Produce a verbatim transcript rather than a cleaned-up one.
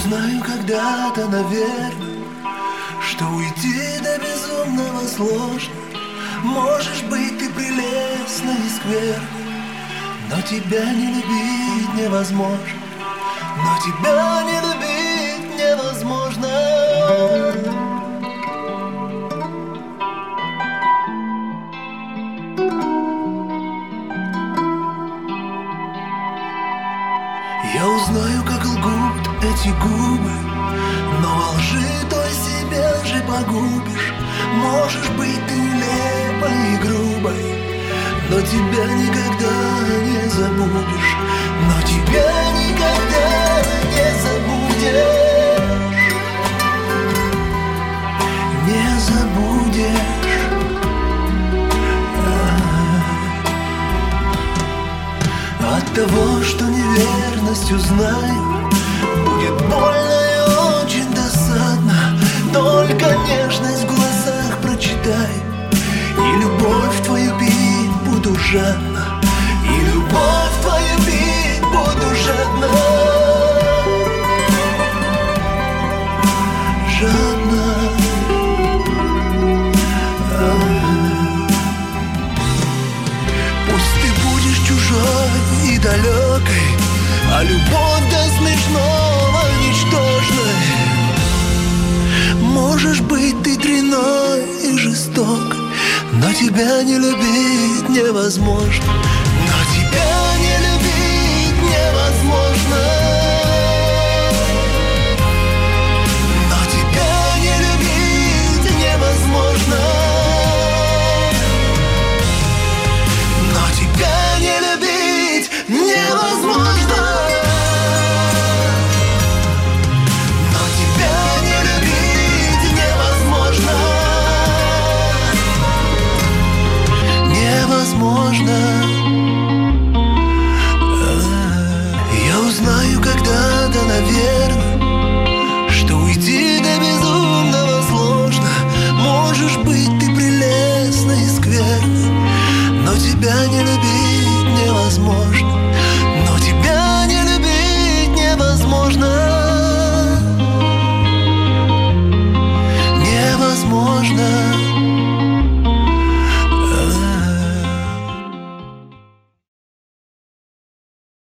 узнаю когда-то, наверное, что уйти до безумного сложно. Можешь быть ты прелестна и скверна, но тебя не любить невозможно. Но тебя не любить невозможно. Я узнаю, как лгут эти губы, но во лжи той себя же погубишь. Можешь быть ты нелепой и грубой, но тебя никогда не забудешь. Но тебя никогда не забудешь. Не забудешь. От того, что неверность узнаю, будет больно и очень досадно. Только нежность в глазах прочитай, и любовь твою пить буду жадно. И любовь твою пить буду жадно. Жадно. Пусть ты будешь чужой и далекой, а любовь до смешного ничтожной. Можешь быть ты дрянной и жестокой, но тебя не любить невозможно. Но тебя не любить невозможно. Но тебя не любить невозможно. Но тебя не любить невозможно. Но тебя не любить невозможно. Невозможно. Я узнаю когда-то, наверное, что уйти до безумного сложно. Можешь быть ты прелестна и скверна, но тебя не любить невозможно. Но тебя не любить невозможно.